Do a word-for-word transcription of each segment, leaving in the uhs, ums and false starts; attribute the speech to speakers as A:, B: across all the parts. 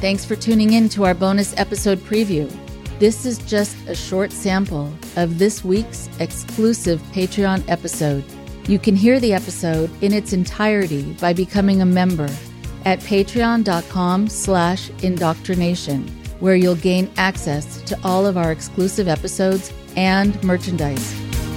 A: Thanks for tuning in to our bonus episode preview. This is just a short sample of this week's exclusive Patreon episode. You can hear the episode in its entirety by becoming a member at patreon.com slash indoctrination, where you'll gain access to all of our exclusive episodes and merchandise.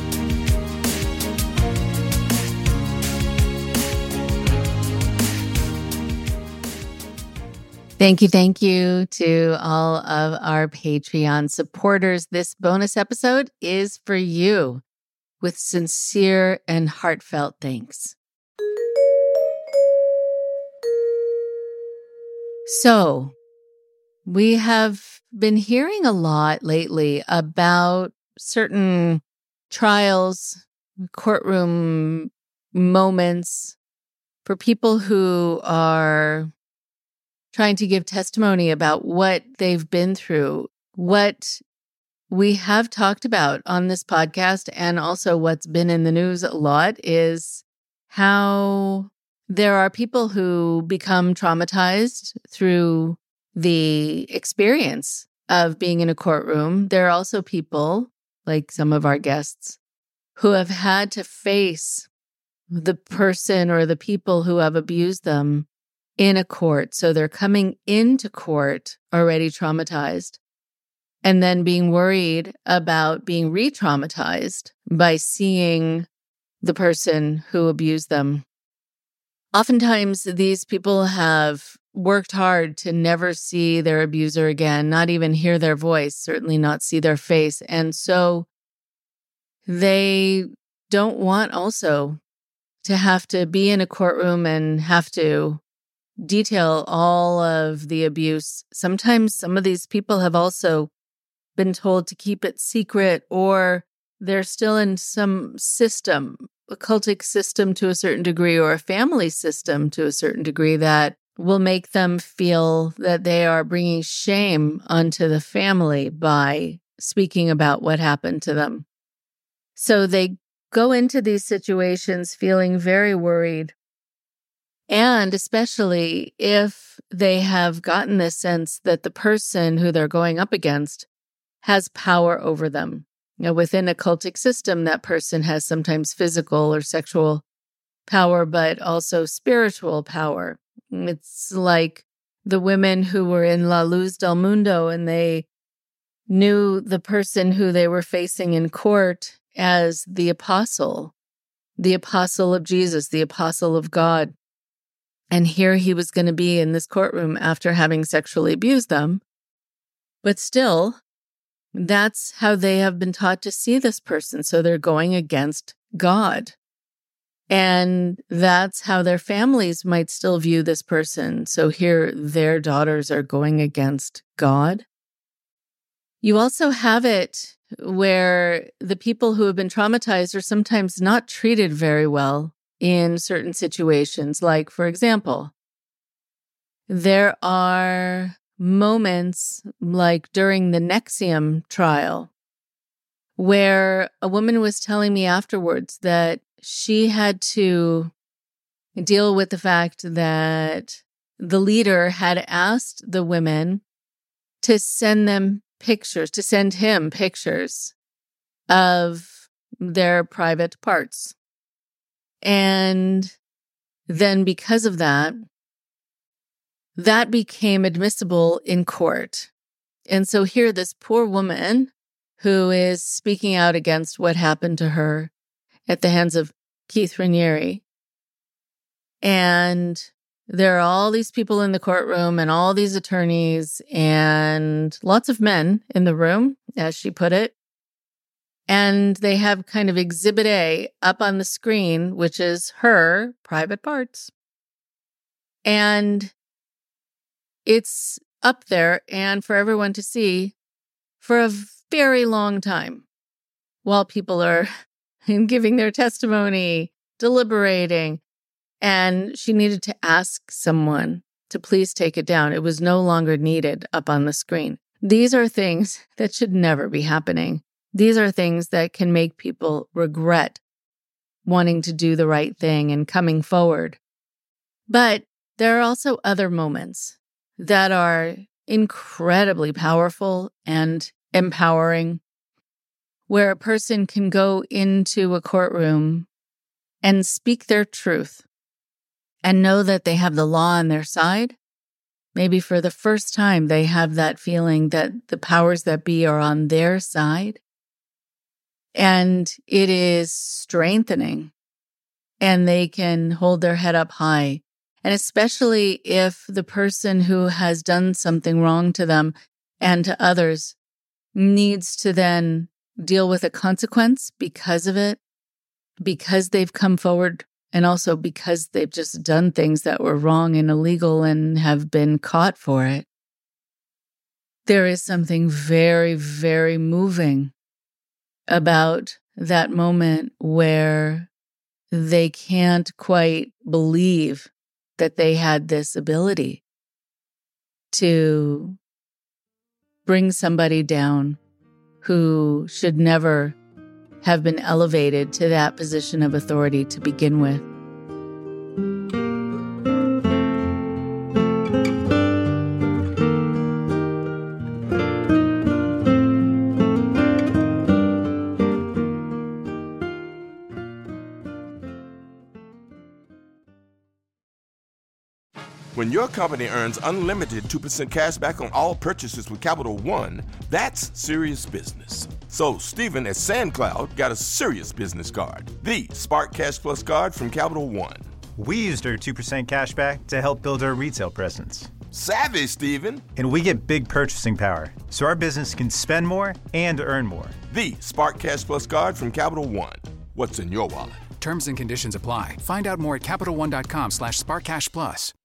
A: Thank you, thank you to all of our Patreon supporters. This bonus episode is for you with sincere and heartfelt thanks. So, we have been hearing a lot lately about certain trials, courtroom moments for people who are trying to give testimony about what they've been through. What we have talked about on this podcast, and also what's been in the news a lot, is how there are people who become traumatized through the experience of being in a courtroom. There are also people, like some of our guests, who have had to face the person or the people who have abused them in a court. So they're coming into court already traumatized and then being worried about being re-traumatized by seeing the person who abused them. Oftentimes, these people have worked hard to never see their abuser again, not even hear their voice, certainly not see their face. And so they don't want also to have to be in a courtroom and have to detail all of the abuse. Sometimes some of these people have also been told to keep it secret, or they're still in some system, a cultic system to a certain degree, or a family system to a certain degree that will make them feel that they are bringing shame onto the family by speaking about what happened to them. So they go into these situations feeling very worried. And especially if they have gotten this sense that the person who they're going up against has power over them. You know, within a cultic system, that person has sometimes physical or sexual power, but also spiritual power. It's like the women who were in La Luz del Mundo, and they knew the person who they were facing in court as the apostle, the apostle of Jesus, the apostle of God. And here he was going to be in this courtroom after having sexually abused them. But still, that's how they have been taught to see this person. So they're going against God. And that's how their families might still view this person. So here their daughters are going against God. You also have it where the people who have been traumatized are sometimes not treated very well in certain situations. Like, for example, there are moments like during the N X I V M trial where a woman was telling me afterwards that she had to deal with the fact that the leader had asked the women to send them pictures, to send him pictures of their private parts. And then because of that, that became admissible in court. And so here, this poor woman who is speaking out against what happened to her at the hands of Keith Raniere. And there are all these people in the courtroom and all these attorneys and lots of men in the room, as she put it. And they have kind of Exhibit A up on the screen, which is her private parts. And it's up there and for everyone to see for a very long time while people are giving their testimony, deliberating. And she needed to ask someone to please take it down. It was no longer needed up on the screen. These are things that should never be happening. These are things that can make people regret wanting to do the right thing and coming forward. But there are also other moments that are incredibly powerful and empowering, where a person can go into a courtroom and speak their truth and know that they have the law on their side. Maybe for the first time, they have that feeling that the powers that be are on their side. And it is strengthening, and they can hold their head up high. And especially if the person who has done something wrong to them and to others needs to then deal with a consequence because of it, because they've come forward, and also because they've just done things that were wrong and illegal and have been caught for it. There is something very, very moving about that moment where they can't quite believe that they had this ability to bring somebody down who should never have been elevated to that position of authority to begin with.
B: When your company earns unlimited two percent cash back on all purchases with Capital One, that's serious business. So Stephen at SandCloud got a serious business card, the Spark Cash Plus card from Capital One.
C: We used our two percent cash back to help build our retail presence.
B: Savvy, Stephen.
C: And we get big purchasing power, so our business can spend more and earn more.
B: The Spark Cash Plus card from Capital One. What's in your wallet?
D: Terms and conditions apply. Find out more at CapitalOne.com slash SparkCashPlus.